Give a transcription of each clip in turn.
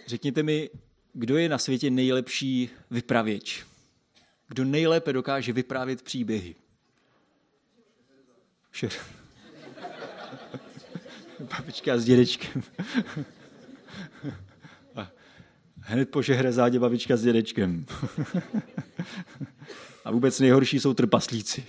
Řekněte mi, kdo je na světě nejlepší vypravěč? Kdo nejlépe dokáže vyprávět příběhy? Babička s dědečkem. A hned po Šehrazádě babička s dědečkem. A vůbec nejhorší jsou trpaslíci.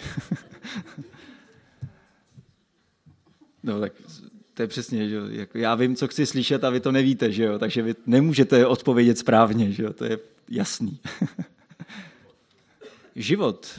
No tak to je přesně, že jako já vím, co chci slyšet a vy to nevíte, že jo? Takže vy nemůžete odpovědět správně, že jo? To je jasný. Život.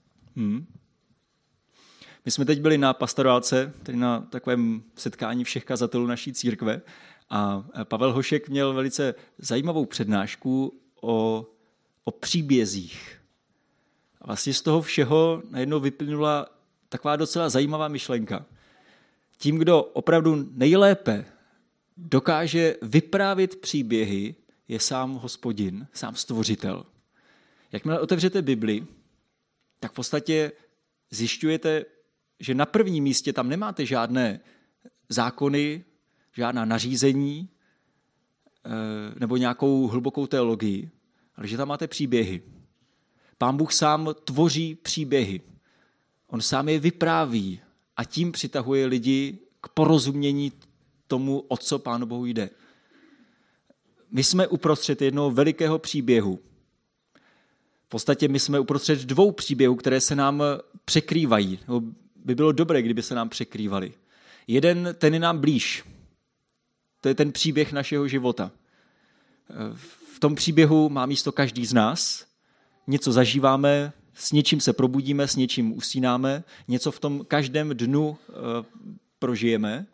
My jsme teď byli na pastorálce, tedy na takovém setkání všech kazatelů naší církve a Pavel Hošek měl velice zajímavou přednášku o příbězích. A vlastně z toho všeho najednou vyplynula taková docela zajímavá myšlenka. Tím, kdo opravdu nejlépe dokáže vyprávět příběhy, je sám Hospodin, sám Stvořitel. Jakmile otevřete Bibli, tak v podstatě zjišťujete, že na prvním místě tam nemáte žádné zákony, žádná nařízení nebo nějakou hlubokou teologii, ale že tam máte příběhy. Pán Bůh sám tvoří příběhy. On sám je vypráví a tím přitahuje lidi k porozumění tomu, o co Pánu Bohu jde. My jsme uprostřed jednoho velikého příběhu. V podstatě my jsme uprostřed dvou příběhů, které se nám překrývají. By bylo dobré, kdyby se nám překrývaly. Jeden, ten je nám blíž. To je ten příběh našeho života. V tom příběhu má místo každý z nás. Něco zažíváme, s něčím se probudíme, s něčím usínáme, něco v tom každém dnu prožijeme.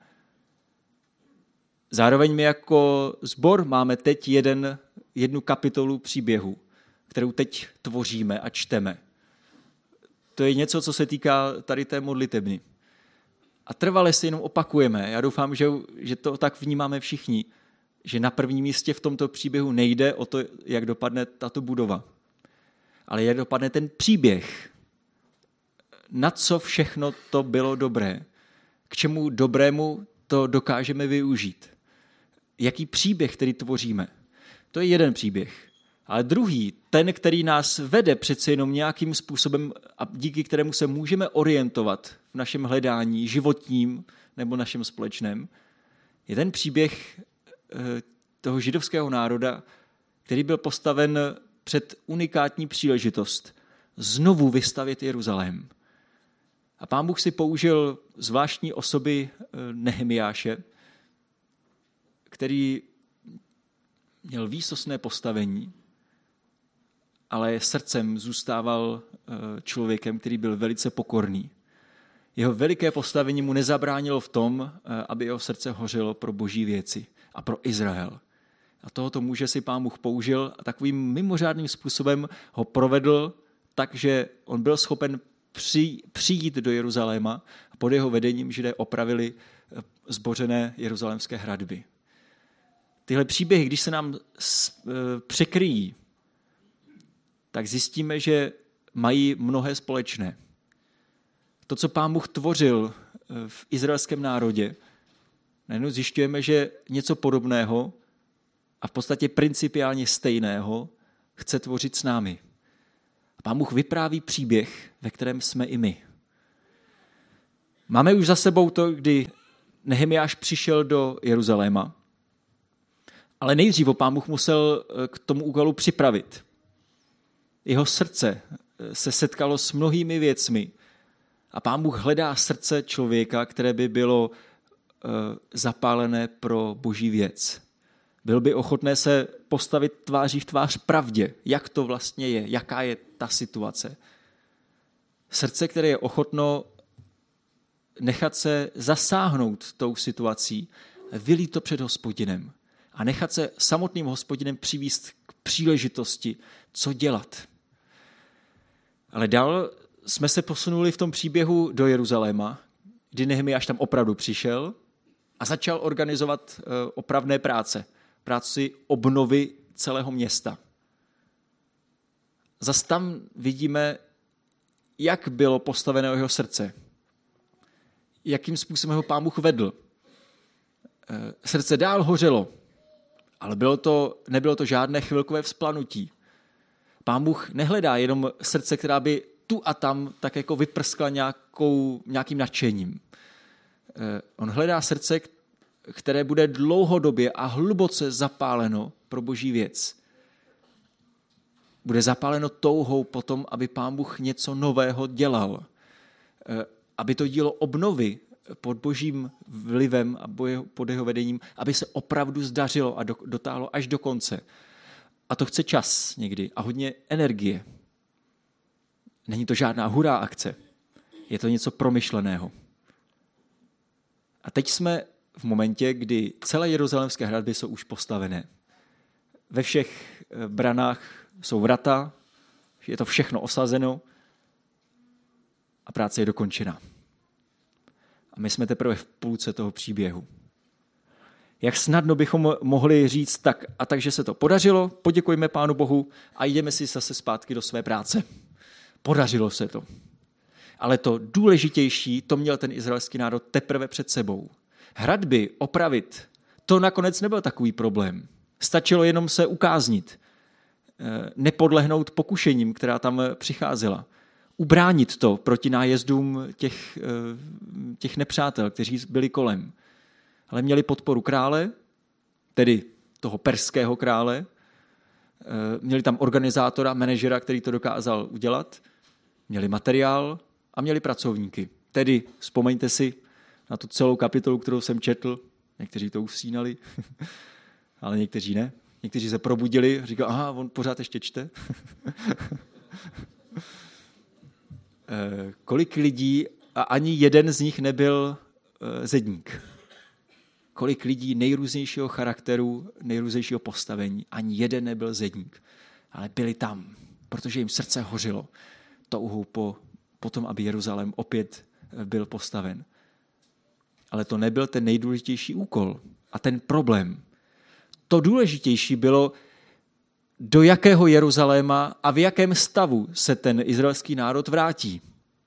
Zároveň my jako sbor máme teď jednu kapitolu příběhu, kterou teď tvoříme a čteme. To je něco, co se týká tady té modlitebny. A trvale si jenom opakujeme. Já doufám, že to tak vnímáme všichni, že na prvním místě v tomto příběhu nejde o to, jak dopadne tato budova, ale jak dopadne ten příběh. Na co všechno to bylo dobré? K čemu dobrému to dokážeme využít? Jaký příběh, který tvoříme? To je jeden příběh. Ale druhý, ten, který nás vede přece jenom nějakým způsobem a díky kterému se můžeme orientovat v našem hledání životním nebo našem společném, je ten příběh toho židovského národa, který byl postaven před unikátní příležitost znovu vystavět Jeruzalém. A Pán Bůh si použil zvláštní osoby Nehemiáše, který měl výsostné postavení, ale srdcem zůstával člověkem, který byl velice pokorný. Jeho veliké postavení mu nezabránilo v tom, aby jeho srdce hořelo pro boží věci a pro Izrael. A tohoto muže si Pán Bůh použil a takovým mimořádným způsobem ho provedl tak, že on byl schopen přijít do Jeruzaléma a pod jeho vedením Židé opravili zbořené jeruzalémské hradby. Tyhle příběhy, když se nám překryjí, tak zjistíme, že mají mnohé společné. To, co Pán Bůh tvořil v izraelském národě, najednou zjišťujeme, že něco podobného a v podstatě principiálně stejného chce tvořit s námi. A Pán Bůh vypráví příběh, ve kterém jsme i my. Máme už za sebou to, kdy Nehemiáš přišel do Jeruzaléma, ale nejdřív Pán Bůh musel k tomu úkolu připravit. Jeho srdce se setkalo s mnohými věcmi a Pán Bůh hledá srdce člověka, které by bylo zapálené pro boží věc. Byl by ochotné se postavit tváří v tvář pravdě, jak to vlastně je, jaká je ta situace. Srdce, které je ochotno nechat se zasáhnout tou situací, vylít to před Hospodinem a nechat se samotným Hospodinem přivést k příležitosti, co dělat. Ale dál jsme se posunuli v tom příběhu do Jeruzaléma, kdy Nehemiáš tam opravdu přišel a začal organizovat opravné práce obnovy celého města. Zas tam vidíme, jak bylo postaveno jeho srdce. Jakým způsobem ho Pán Bůh vedl. Srdce dál hořelo, Ale nebylo to žádné chvilkové vzplanutí. Pán Bůh nehledá jenom srdce, která by tu a tam tak jako vyprskla nějakým nadšením. On hledá srdce, které bude dlouhodobě a hluboce zapáleno pro Boží věc. Bude zapáleno touhou potom, aby Pán Bůh něco nového dělal. Aby to dílo obnovy pod Božím vlivem a pod jeho vedením, aby se opravdu zdařilo a dotáhlo až do konce. A to chce čas někdy a hodně energie. Není to žádná hurá akce. Je to něco promyšleného. A teď jsme v momentě, kdy celé jeruzalémské hradby jsou už postavené. Ve všech branách jsou vrata, je to všechno osazeno a práce je dokončena. A my jsme teprve v půlce toho příběhu. Jak snadno bychom mohli říct, takže se to podařilo, poděkujme Pánu Bohu a jdeme si zase zpátky do své práce. Podařilo se to. Ale to důležitější, to měl ten izraelský národ teprve před sebou. Hradby opravit, to nakonec nebyl takový problém. Stačilo jenom se ukáznit, nepodlehnout pokušením, která tam přicházela. Ubránit to proti nájezdům těch nepřátel, kteří byli kolem. Ale měli podporu krále, tedy toho perského krále, měli tam organizátora, manažera, který to dokázal udělat, měli materiál a měli pracovníky. Tedy vzpomeňte si na tu celou kapitolu, kterou jsem četl, někteří to usínali, ale někteří ne. Někteří se probudili a říkali, aha, on pořád ještě čte. Kolik lidí, a ani jeden z nich nebyl zedník. Kolik lidí nejrůznějšího charakteru, nejrůznějšího postavení, ani jeden nebyl zedník. Ale byli tam, protože jim srdce hořilo touhou po tom, aby Jeruzalém opět byl postaven. Ale to nebyl ten nejdůležitější úkol a ten problém. To důležitější bylo, do jakého Jeruzaléma a v jakém stavu se ten izraelský národ vrátí.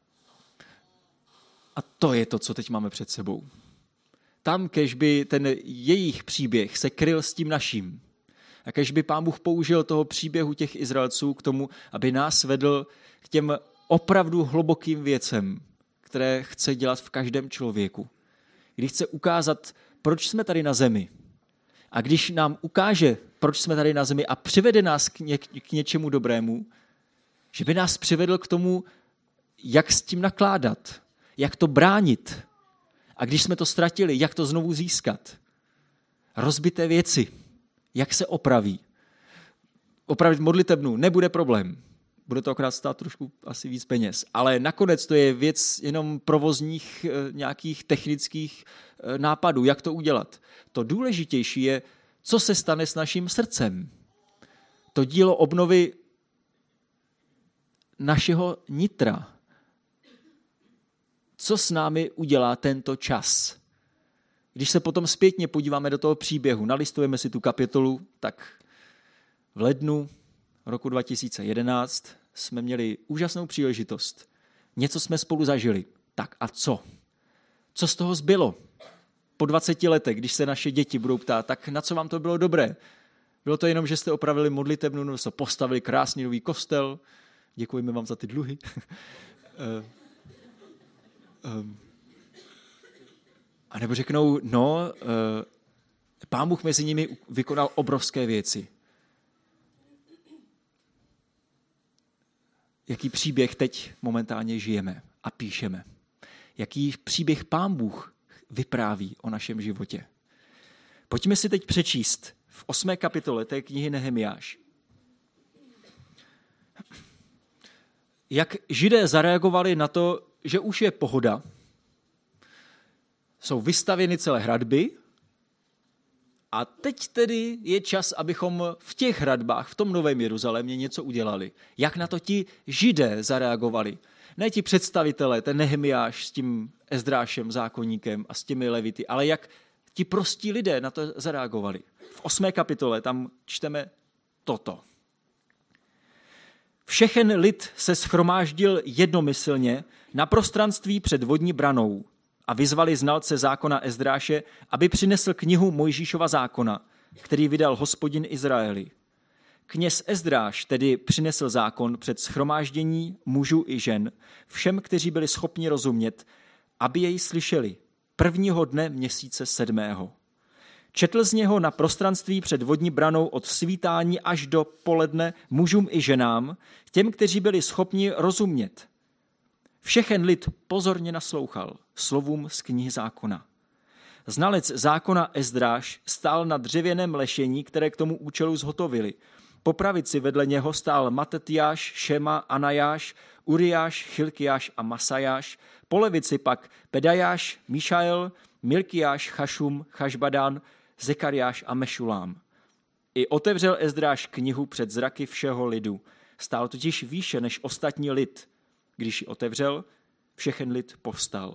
A to je to, co teď máme před sebou. Tam, kež by ten jejich příběh se kryl s tím naším. A kež by Pán Bůh použil toho příběhu těch Izraelců k tomu, aby nás vedl k těm opravdu hlubokým věcem, které chce dělat v každém člověku. Když chce ukázat, proč jsme tady na zemi. A když nám ukáže, proč jsme tady na zemi a přivede nás k něčemu dobrému, že by nás přivedl k tomu, jak s tím nakládat, jak to bránit. A když jsme to ztratili, jak to znovu získat. Rozbité věci, jak se opraví. Opravit modlitebnu nebude problém. Bude to akorát stát trošku asi víc peněz. Ale nakonec to je věc jenom provozních nějakých technických nápadů, jak to udělat. To důležitější je, co se stane s naším srdcem. To dílo obnovy našeho nitra. Co s námi udělá tento čas? Když se potom zpětně podíváme do toho příběhu, nalistujeme si tu kapitolu, tak v lednu roku 2011 jsme měli úžasnou příležitost. Něco jsme spolu zažili. Tak a co? Co z toho zbylo? Po 20 letech, když se naše děti budou ptát, tak na co vám to bylo dobré? Bylo to jenom, že jste opravili modlitebnu, nebo jste postavili krásný nový kostel? Děkujeme vám za ty dluhy. A nebo řeknou, Pán Bůh mezi nimi vykonal obrovské věci. Jaký příběh teď momentálně žijeme a píšeme. Jaký příběh Pán Bůh vypráví o našem životě. Pojďme si teď přečíst v 8. kapitole té knihy Nehemiáš. Jak Židé zareagovali na to, že už je pohoda, jsou vystavěny celé hradby a teď tedy je čas, abychom v těch hradbách, v tom Novém Jeruzalémě něco udělali. Jak na to ti Židé zareagovali? Ne ti představitelé, ten Nehemiáš s tím Ezdrášem, zákonníkem a s těmi levity, ale jak ti prostí lidé na to zareagovali. V 8. kapitole tam čteme toto. Všechen lid se shromáždil jednomyslně na prostranství před vodní branou a vyzvali znalce zákona Ezdráše, aby přinesl knihu Mojžíšova zákona, který vydal Hospodin Izraeli. Kněz Ezdráš tedy přinesl zákon před shromáždění mužů i žen, všem, kteří byli schopni rozumět, aby jej slyšeli, prvního dne měsíce 7. Četl z něho na prostranství před vodní branou od svítání až do poledne mužům i ženám, těm, kteří byli schopni rozumět. Všechen lid pozorně naslouchal slovům z knihy zákona. Znalec zákona Ezdráš stál na dřevěném lešení, které k tomu účelu zhotovili. Po pravici vedle něho stál Matetiáš, Šema, Anajáš, Uriáš, Chilkiáš a Masajáš, po levici pak Pedajáš, Míšael, Milkiáš, Chašum, Chašbadán, Zekariáš a Mešulám. I otevřel Ezdráš knihu před zraky všeho lidu. Stál totiž výše než ostatní lid. Když ji otevřel, všechen lid povstal.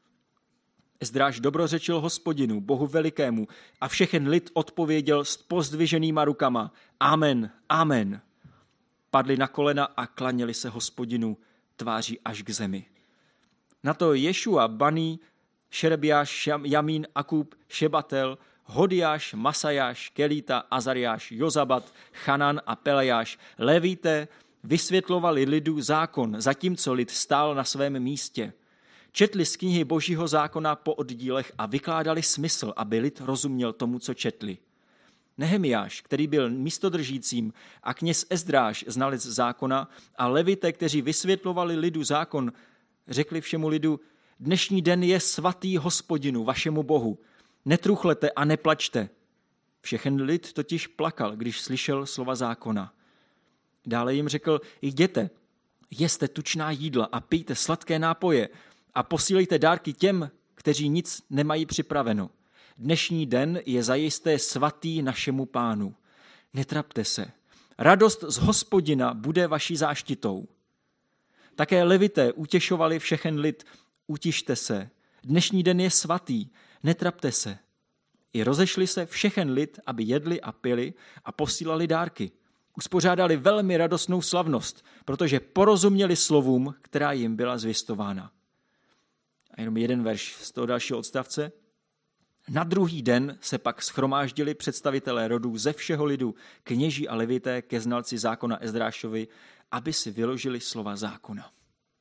Ezdráš dobrořečil Hospodinu, Bohu velikému, a všechen lid odpověděl s pozdviženýma rukama. Amen, amen. Padli na kolena a klaněli se Hospodinu tváří až k zemi. Na to Ješua, Bani, Šerebiáš, Jamín, Akub, Šebatel, Hodiáš, Masajáš, Kelíta, Azariáš, Jozabat, Chanan a Pelejáš, Levíte, vysvětlovali lidu zákon, zatímco lid stál na svém místě. Četli z knihy Božího zákona po oddílech a vykládali smysl, aby lid rozuměl tomu, co četli. Nehemiáš, který byl místodržícím, a kněz Ezdráš, znalec zákona, a levité, kteří vysvětlovali lidu zákon, řekli všemu lidu: dnešní den je svatý Hospodinu, vašemu Bohu. Netruchlete a neplačte. Všechen lid totiž plakal, když slyšel slova zákona. Dále jim řekl: jděte, jeste tučná jídla a pijte sladké nápoje a posílejte dárky těm, kteří nic nemají připraveno. Dnešní den je zajisté svatý našemu Pánu. Netrapte se. Radost z Hospodina bude vaší záštitou. Také levité utěšovali všechen lid: utište se. Dnešní den je svatý. Netrapte se. I rozešli se všechen lid, aby jedli a pili a posílali dárky. Uspořádali velmi radostnou slavnost, protože porozuměli slovům, která jim byla zvěstována. A jenom jeden verš z toho dalšího odstavce. Na druhý den se pak shromáždili představitelé rodů ze všeho lidu, kněží a levité ke znalci zákona Ezdrášovi, aby si vyložili slova zákona.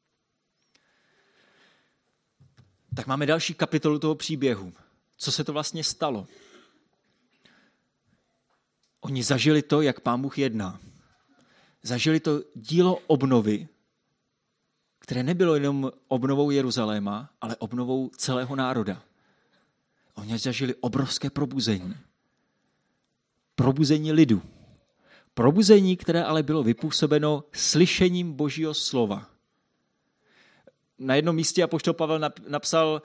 Tak máme další kapitolu toho příběhu. Co se to vlastně stalo? Oni zažili to, jak Pán Bůh jedná. Zažili to dílo obnovy, které nebylo jenom obnovou Jeruzaléma, ale obnovou celého národa. Oni zažili obrovské probuzení. Probuzení lidu. Probuzení, které ale bylo vypůsobeno slyšením Božího slova. Na jednom místě apoštol Pavel napsal: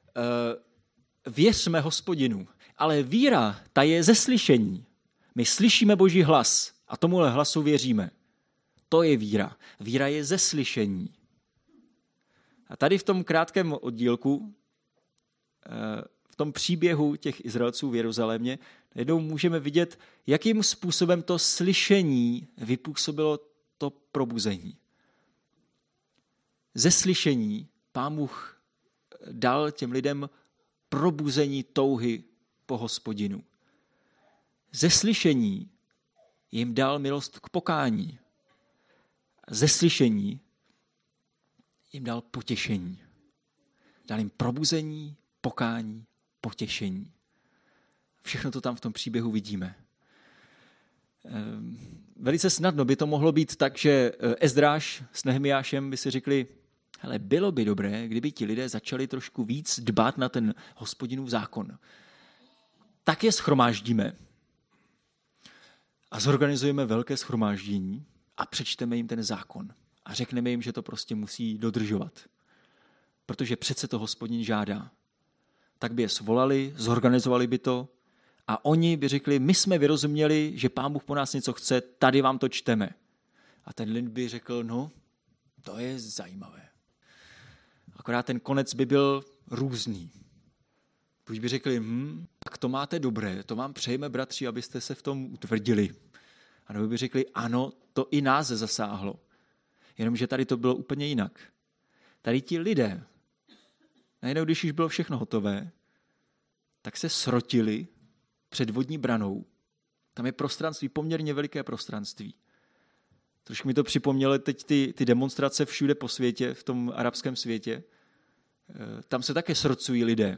věřme Hospodinu, ale víra, ta je ze slyšení. My slyšíme Boží hlas a tomuhle hlasu věříme. To je víra. Víra je ze slyšení. A tady v tom krátkém oddílku, v tom příběhu těch Izraelců v Jeruzalémě, jednou můžeme vidět, jakým způsobem to slyšení vypůsobilo to probuzení. Ze slyšení Pán Bůh dal těm lidem probuzení touhy po Hospodinu. Ze slyšení jim dal milost k pokání. Ze slyšení jim dal potěšení. Dal jim probuzení, pokání, potěšení. Všechno to tam v tom příběhu vidíme. Velice snadno by to mohlo být tak, že Ezdráš s Nehemiášem by si řekli: hele, bylo by dobré, kdyby ti lidé začali trošku víc dbát na ten Hospodinův zákon. Tak je shromáždíme a zorganizujeme velké shromáždění a přečteme jim ten zákon a řekneme jim, že to prostě musí dodržovat. Protože přece to Hospodin žádá. Tak by je svolali, zorganizovali by to a oni by řekli: my jsme vyrozuměli, že Pán Bůh po nás něco chce, tady vám to čteme. A ten lid by řekl: no, to je zajímavé. Akorát ten konec by byl různý. Když by řekli: tak to máte dobré, to vám přejeme, bratři, abyste se v tom utvrdili. A nebo by řekli: ano, to i nás zasáhlo. Jenomže tady to bylo úplně jinak. Tady ti lidé, najednou, když už bylo všechno hotové, tak se srotili před vodní branou Tam je prostranství, poměrně veliké prostranství. Trošku mi to připomnělo teď ty demonstrace všude po světě, v tom arabském světě. Tam se také srdcují lidé.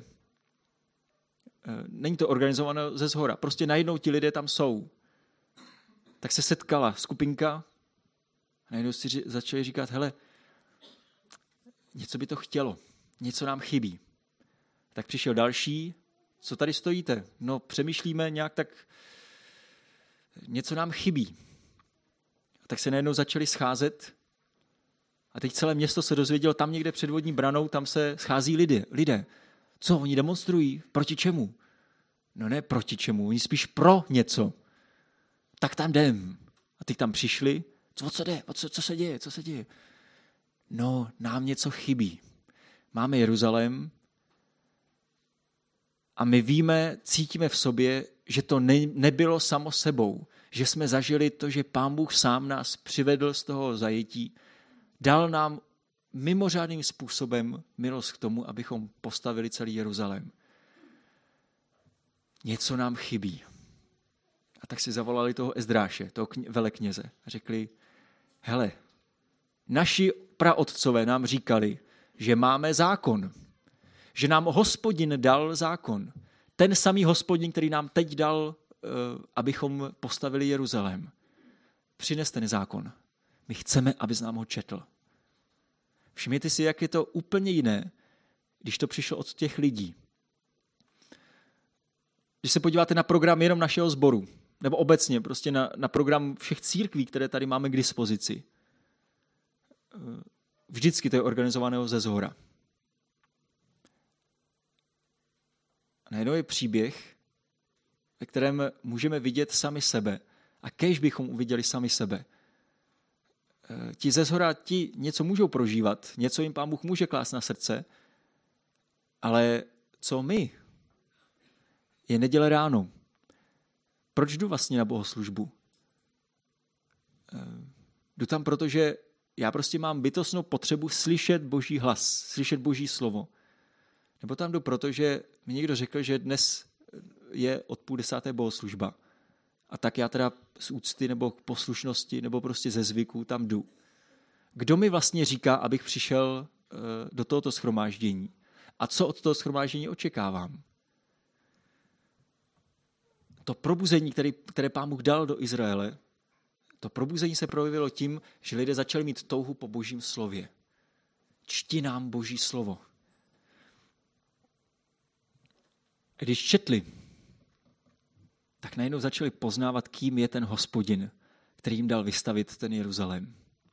Není to organizováno ze shora. Prostě najednou ti lidé tam jsou. Tak se setkala skupinka a najednou si začali říkat, hele, něco by to chtělo, něco nám chybí. Tak přišel další, co tady stojíte? No, přemýšlíme nějak tak, něco nám chybí. A tak se najednou začali scházet a teď celé město se dozvědělo, tam někde před vodní branou, tam se schází lidé. Co, oni demonstrují? Proti čemu? No ne proti čemu, oni spíš pro něco. Tak tam jdem. A ty tam přišli, co jde? Co se děje? No, nám něco chybí. Máme Jeruzalém a my víme, cítíme v sobě, že to nebylo samo sebou, že jsme zažili to, že Pán Bůh sám nás přivedl z toho zajetí, dal nám mimořádným způsobem milost k tomu, abychom postavili celý Jeruzalém. Něco nám chybí. A tak si zavolali toho Ezdráše, toho velekněze. A řekli, hele, naši praotcové nám říkali, že máme zákon. Že nám Hospodin dal zákon. Ten samý Hospodin, který nám teď dal, abychom postavili Jeruzalém. Přines ten zákon. My chceme, abys nám ho četl. Všimněte si, jak je to úplně jiné, když to přišlo od těch lidí. Když se podíváte na program jenom našeho sboru, nebo obecně prostě na program všech církví, které tady máme k dispozici, vždycky to je organizovaného ze zhora. A najednou je příběh, ve kterém můžeme vidět sami sebe. A kéž bychom uviděli sami sebe. Ti ze zhora, ti něco můžou prožívat, něco jim Pán Bůh může klást na srdce, ale co my? Je neděle ráno. Proč jdu vlastně na bohoslužbu? Jdu tam, protože já prostě mám bytostnou potřebu slyšet Boží hlas, slyšet Boží slovo. Nebo tam jdu, protože mi někdo řekl, že dnes je od 9:30 bohoslužba. A tak já teda z úcty nebo poslušnosti nebo prostě ze zvyku tam jdu. Kdo mi vlastně říká, abych přišel do tohoto shromáždění? A co od toho shromáždění očekávám? To probuzení, které Pán Bůh dal do Izraele, to probuzení se projevilo tím, že lidé začali mít touhu po Božím slově. Čti nám Boží slovo. Když četli, tak najednou začali poznávat, kým je ten Hospodin, který jim dal vystavit ten Jeruzalém.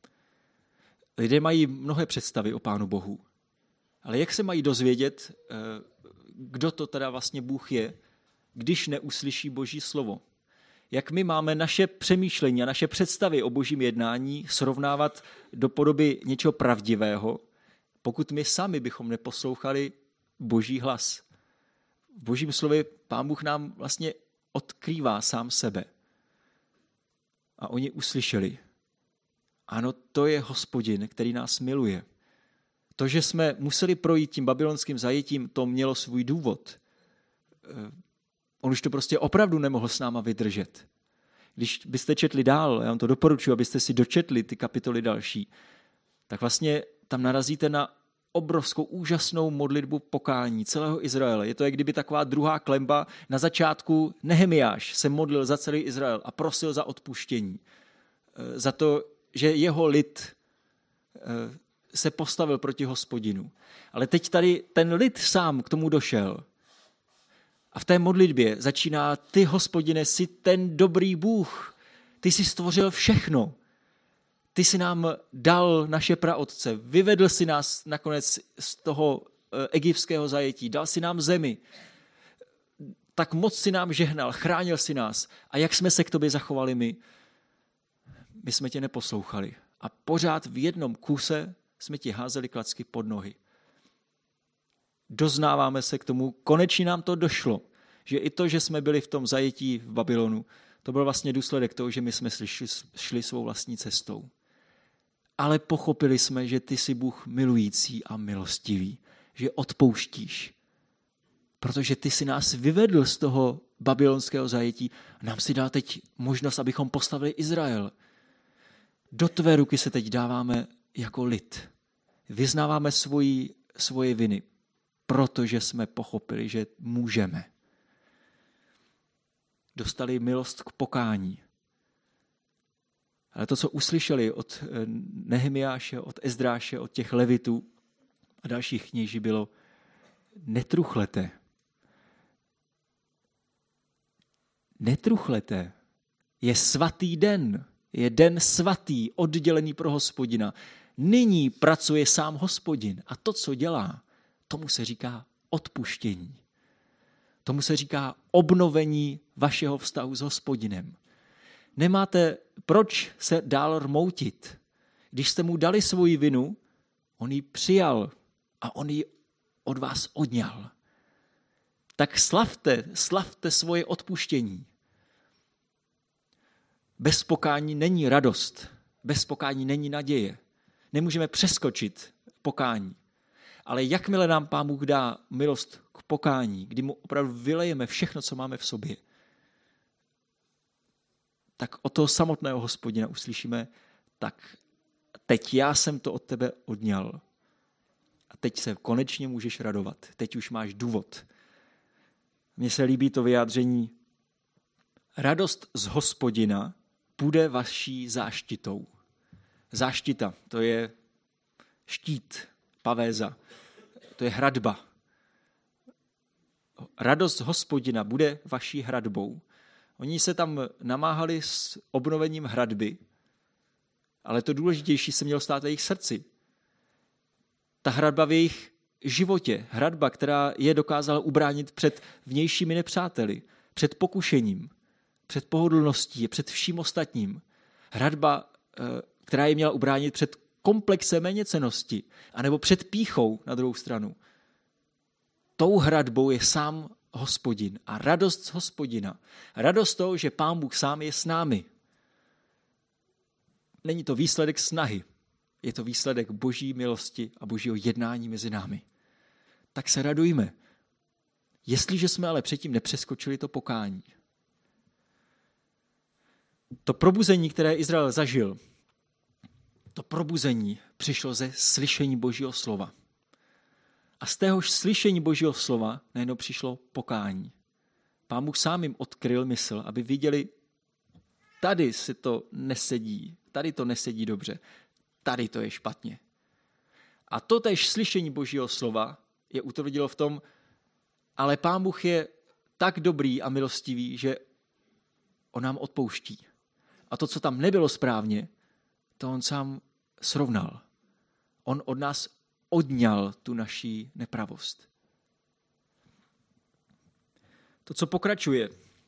Lidé mají mnohé představy o Pánu Bohu, ale jak se mají dozvědět, kdo to teda vlastně Bůh je, když neuslyší Boží slovo? Jak my máme naše přemýšlení a naše představy o Božím jednání srovnávat do podoby něčeho pravdivého, pokud my sami bychom neposlouchali Boží hlas? V Božím slově Pán Bůh nám vlastně odkrývá sám sebe. A oni uslyšeli. Ano, to je Hospodin, který nás miluje. To, že jsme museli projít tím babylonským zajetím, to mělo svůj důvod. On už to prostě opravdu nemohl s náma vydržet. Když byste četli dál, já vám to doporučuji, abyste si dočetli ty kapitoly další, tak vlastně tam narazíte na obrovskou, úžasnou modlitbu pokání celého Izraele. Je to, jak kdyby taková druhá klenba. Na začátku Nehemiáš se modlil za celý Izrael a prosil za odpuštění. Za to, že jeho lid se postavil proti Hospodinu. Ale teď tady ten lid sám k tomu došel. A v té modlitbě začíná: ty, Hospodine, jsi ten dobrý Bůh. Ty jsi stvořil všechno. Ty jsi nám dal naše praotce, vyvedl si nás nakonec z toho egyptského zajetí, dal si nám zemi. Tak moc si nám žehnal, chránil si nás. A jak jsme se k tobě zachovali my? My jsme tě neposlouchali. A pořád v jednom kuse jsme ti házeli klacky pod nohy. Doznáváme se k tomu, konečně nám to došlo, že i to, že jsme byli v tom zajetí v Babylonu, to byl vlastně důsledek toho, že my jsme šli svou vlastní cestou. Ale pochopili jsme, že ty jsi Bůh milující a milostivý, že odpouštíš. protože ty si nás vyvedl z toho babylonského zajetí a nám si dal teď možnost, abychom postavili Izrael. Do tvé ruky se teď dáváme jako lid. Vyznáváme svoje viny, protože jsme pochopili, že můžeme. Dostali milost k pokání. Ale to, co uslyšeli od Nehemiáše, od Ezdráše, od těch levitů a dalších kněží, bylo: netruchlete. Netruchlete. Je svatý den. Je den svatý, oddělený pro Hospodina. Nyní pracuje sám Hospodin a to, co dělá, tomu se říká odpuštění. Tomu se říká obnovení vašeho vztahu s Hospodinem. Nemáte proč se dál rmoutit. Když jste mu dali svoji vinu, on ji přijal a on ji od vás odňal. Tak slavte svoje odpuštění. Bez pokání není radost, bez pokání není naděje. Nemůžeme přeskočit pokání. Ale jakmile nám Pán Bůh dá milost k pokání, kdy mu opravdu vylejeme všechno, co máme v sobě, tak od toho samotného Hospodina uslyšíme: tak teď já jsem to od tebe odňal. A teď se konečně můžeš radovat. Teď už máš důvod. Mně se líbí to vyjádření: radost z Hospodina bude vaší záštitou. Záštita, to je štít, pavéza, to je hradba. Radost Hospodina bude vaší hradbou. Oni se tam namáhali s obnovením hradby, ale to důležitější se mělo stát v jejich srdci. Ta hradba v jejich životě, hradba, která je dokázala ubránit před vnějšími nepřáteli, před pokušením, před pohodlností, před vším ostatním. Hradba, která je měla ubránit před komplexem méněcennosti, anebo před pýchou na druhou stranu. Tou hradbou je sám Hospodin a radost z Hospodina. Radost toho, že Pán Bůh sám je s námi. Není to výsledek snahy, je to výsledek Boží milosti a Božího jednání mezi námi. Tak se radujme. Jestliže jsme ale předtím nepřeskočili to pokání. To probuzení, které Izrael zažil, to probuzení přišlo ze slyšení Božího slova. A z téhož slyšení Božího slova najednou přišlo pokání. Pán Bůh sám jim odkryl mysl, aby viděli, tady si to nesedí, tady to nesedí dobře, tady to je špatně. A to též slyšení Božího slova je utvrdilo v tom, ale Pán Bůh je tak dobrý a milostivý, že on nám odpouští. A to, co tam nebylo správně, to on sám srovnal. On od nás odňal tu naší nepravost. To, co pokračuje,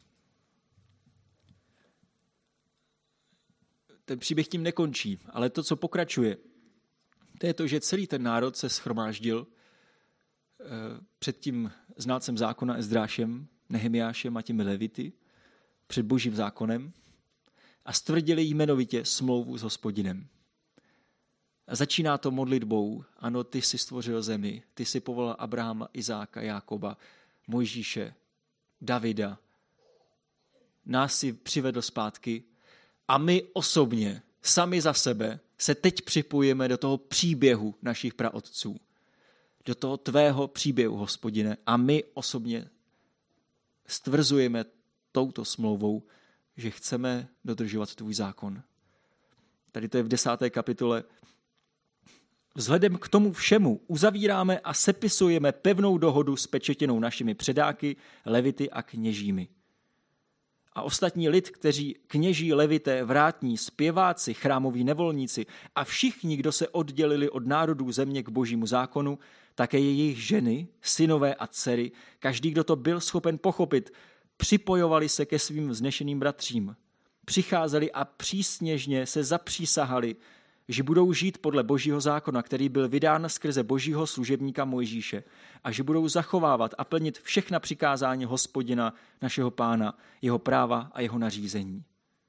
ten příběh tím nekončí, ale to, co pokračuje, to je to, že celý ten národ se shromáždil před tím znalcem zákona Ezdrášem, Nehemiášem a těmi levity, před Božím zákonem a stvrdili jmenovitě smlouvu s Hospodinem. A začíná to modlitbou: ano, ty jsi stvořil zemi, ty jsi povolal Abrahama, Izáka, Jákoba, Mojžíše, Davida, nás si přivedl zpátky a my osobně, sami za sebe, se teď připojíme do toho příběhu našich praotců, do toho tvého příběhu, Hospodine, a my osobně stvrzujeme touto smlouvou, že chceme dodržovat tvůj zákon. Tady to je v 10. kapitole. Vzhledem k tomu všemu uzavíráme a sepisujeme pevnou dohodu s pečetěnou našimi předáky, levity a kněžími. A ostatní lid, kteří kněží, levité, vrátní, zpěváci, chrámoví nevolníci a všichni, kdo se oddělili od národů země k Božímu zákonu, také jejich ženy, synové a dcery, každý, kdo to byl schopen pochopit, připojovali se ke svým vznešeným bratřím. Přicházeli a přísněžně se zapřísahali, že budou žít podle Božího zákona, který byl vydán skrze Božího služebníka Mojžíše, a že budou zachovávat a plnit všechna přikázání Hospodina, našeho Pána, jeho práva a jeho nařízení.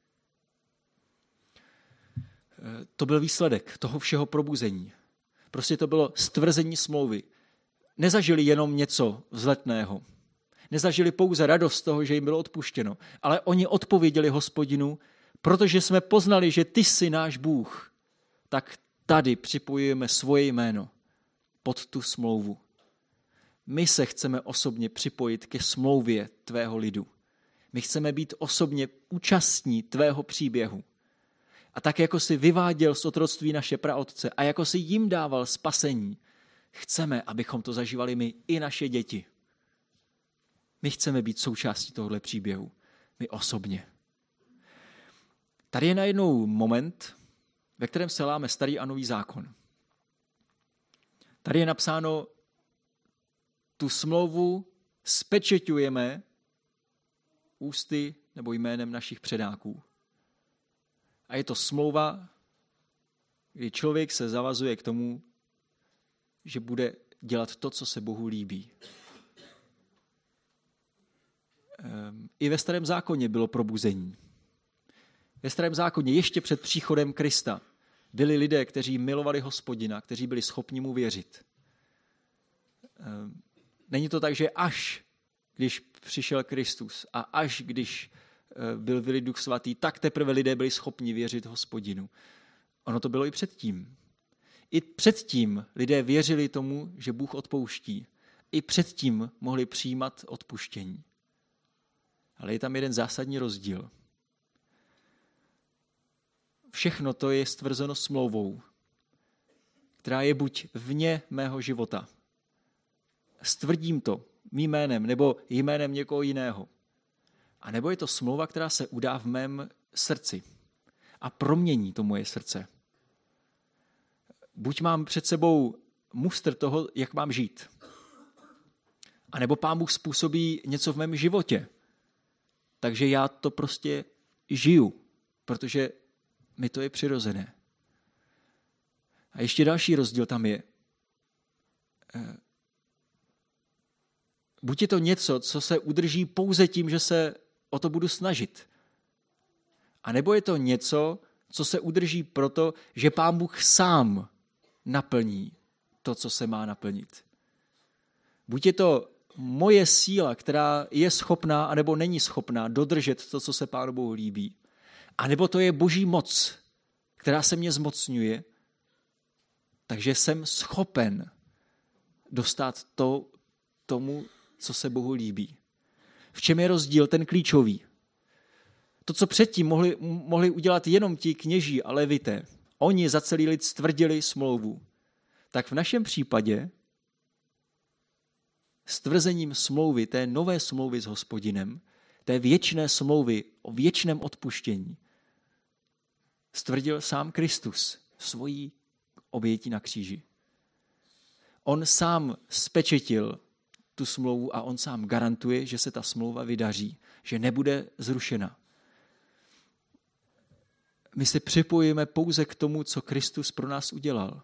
To byl výsledek toho všeho probuzení. Prostě to bylo stvrzení smlouvy. Nezažili jenom něco vzletného, Nezažili pouze radost z toho, že jim bylo odpuštěno, ale oni odpověděli Hospodinu, protože jsme poznali, že ty jsi náš Bůh, tak tady připojujeme svoje jméno pod tu smlouvu. My se chceme osobně připojit ke smlouvě tvého lidu. My chceme být osobně účastní tvého příběhu. A tak, jako jsi vyváděl z otroctví naše praotce a jako jsi jim dával spasení, chceme, abychom to zažívali my i naše děti. My chceme být součástí tohoto příběhu. My osobně. Tady je najednou moment, ve kterém se láme starý a nový zákon. Tady je napsáno, tu smlouvu spečeťujeme ústy nebo jménem našich předáků. A je to smlouva, kdy člověk se zavazuje k tomu, že bude dělat to, co se Bohu líbí. I ve Starém zákoně bylo probuzení. Ve Starém zákoně ještě před příchodem Krista byli lidé, kteří milovali Hospodina, kteří byli schopni mu věřit. Není to tak, že až když přišel Kristus a až když byl vylit Duch Svatý, tak teprve lidé byli schopni věřit Hospodinu. Ono to bylo i předtím. I předtím lidé věřili tomu, že Bůh odpouští. I předtím mohli přijímat odpuštění. Ale je tam jeden zásadní rozdíl. Všechno to je stvrzeno smlouvou, která je buď vně mého života. Stvrdím to mým jménem nebo jménem někoho jiného. A nebo je to smlouva, která se udá v mém srdci a promění to moje srdce. Buď mám před sebou mustr toho, jak mám žít. A nebo Pán Bůh způsobí něco v mém životě. Takže já to prostě žiju, protože mi to je přirozené. A ještě další rozdíl tam je. Buď je to něco, co se udrží pouze tím, že se o to budu snažit. A nebo je to něco, co se udrží proto, že Pán Bůh sám naplní to, co se má naplnit. Buď je to moje síla, která je schopná, anebo není schopná dodržet to, co se Pánu Bohu líbí. A nebo to je Boží moc, která se mě zmocňuje, takže jsem schopen dostat tomu, co se Bohu líbí. V čem je rozdíl ten klíčový? To, co předtím mohli udělat jenom ti kněží a levité, oni za celý lid stvrdili smlouvu, tak v našem případě stvrzením smlouvy, té nové smlouvy s Hospodinem, té věčné smlouvy o věčném odpuštění, stvrdil sám Kristus svojí obětí na kříži. On sám spečetil tu smlouvu a on sám garantuje, že se ta smlouva vydaří, že nebude zrušena. My se připojíme pouze k tomu, co Kristus pro nás udělal.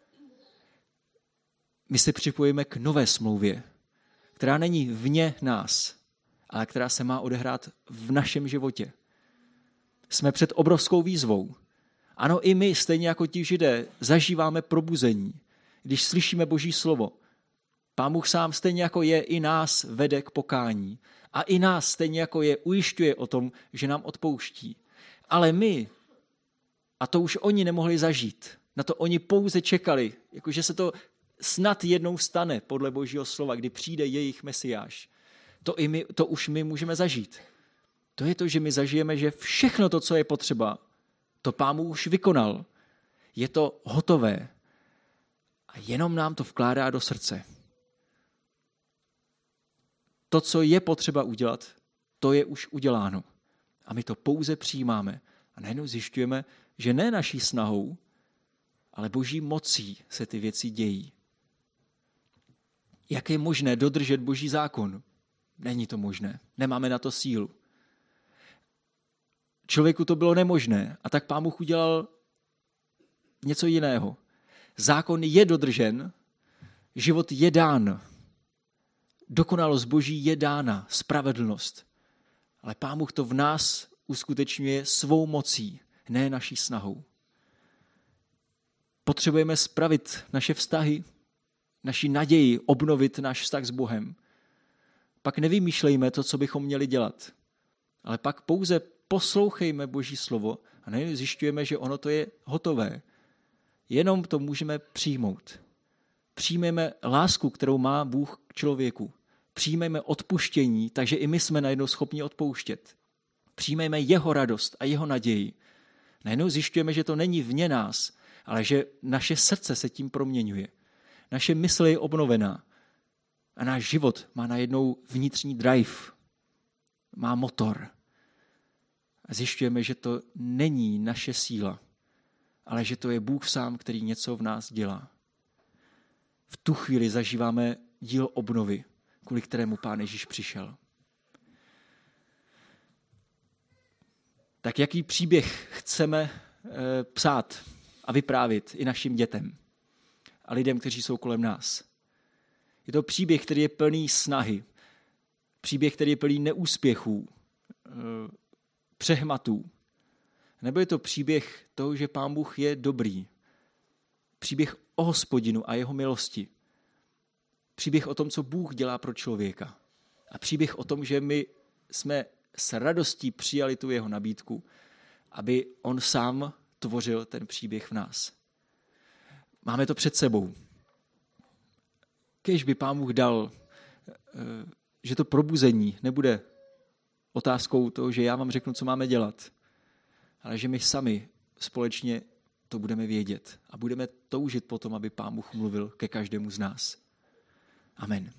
My se připojíme k nové smlouvě, která není vně nás, ale která se má odehrát v našem životě. Jsme před obrovskou výzvou. Ano, i my, stejně jako ti Židé, zažíváme probuzení, když slyšíme Boží slovo. Pán Bůh sám stejně jako je, i nás vede k pokání. A i nás stejně jako je, ujišťuje o tom, že nám odpouští. Ale my, a to už oni nemohli zažít, na to oni pouze čekali, jakože se to snad jednou stane podle Božího slova, kdy přijde jejich Mesiáš. To už my můžeme zažít. To je to, že my zažijeme, že všechno to, co je potřeba, to Pán Bůh už vykonal. Je to hotové. A jenom nám to vkládá do srdce. To, co je potřeba udělat, to je už uděláno. A my to pouze přijímáme. A najednou zjišťujeme, že ne naší snahou, ale Boží mocí se ty věci dějí. Jak je možné dodržet Boží zákon? Není to možné. Nemáme na to sílu. Člověku to bylo nemožné a tak Pán Bůh udělal něco jiného. Zákon je dodržen, život je dán. Dokonalost Boží je dána, spravedlnost. Ale Pán Bůh to v nás uskutečňuje svou mocí, ne naší snahou. Potřebujeme spravit naše vztahy, naši naději, obnovit náš vztah s Bohem. pak nevymýšlejme to, co bychom měli dělat. Ale pak pouze poslouchejme Boží slovo a nejen zjišťujeme, že ono to je hotové. Jenom to můžeme přijmout. Přijmeme lásku, kterou má Bůh k člověku. Přijmeme odpuštění, takže i my jsme najednou schopni odpouštět. Přijmeme jeho radost a jeho naději. Najednou zjišťujeme, že to není vně nás, ale že naše srdce se tím proměňuje. Naše mysl je obnovená a náš život má najednou vnitřní drive, má motor. A zjišťujeme, že to není naše síla, ale že to je Bůh sám, který něco v nás dělá. V tu chvíli zažíváme dílo obnovy, kvůli kterému Pán Ježíš přišel. Tak jaký příběh chceme psát a vyprávět i našim dětem a lidem, kteří jsou kolem nás? Je to příběh, který je plný snahy, příběh, který je plný neúspěchů, přehmatů. Nebo je to příběh toho, že Pán Bůh je dobrý. Příběh o Hospodinu a jeho milosti. Příběh o tom, co Bůh dělá pro člověka. A příběh o tom, že my jsme s radostí přijali tu jeho nabídku, aby on sám tvořil ten příběh v nás. Máme to před sebou. Kéž by Pán Bůh dal, že to probuzení nebude otázkou toho, že já vám řeknu, co máme dělat, ale že my sami společně to budeme vědět a budeme toužit potom, aby Pán Bůh mluvil ke každému z nás. Amen.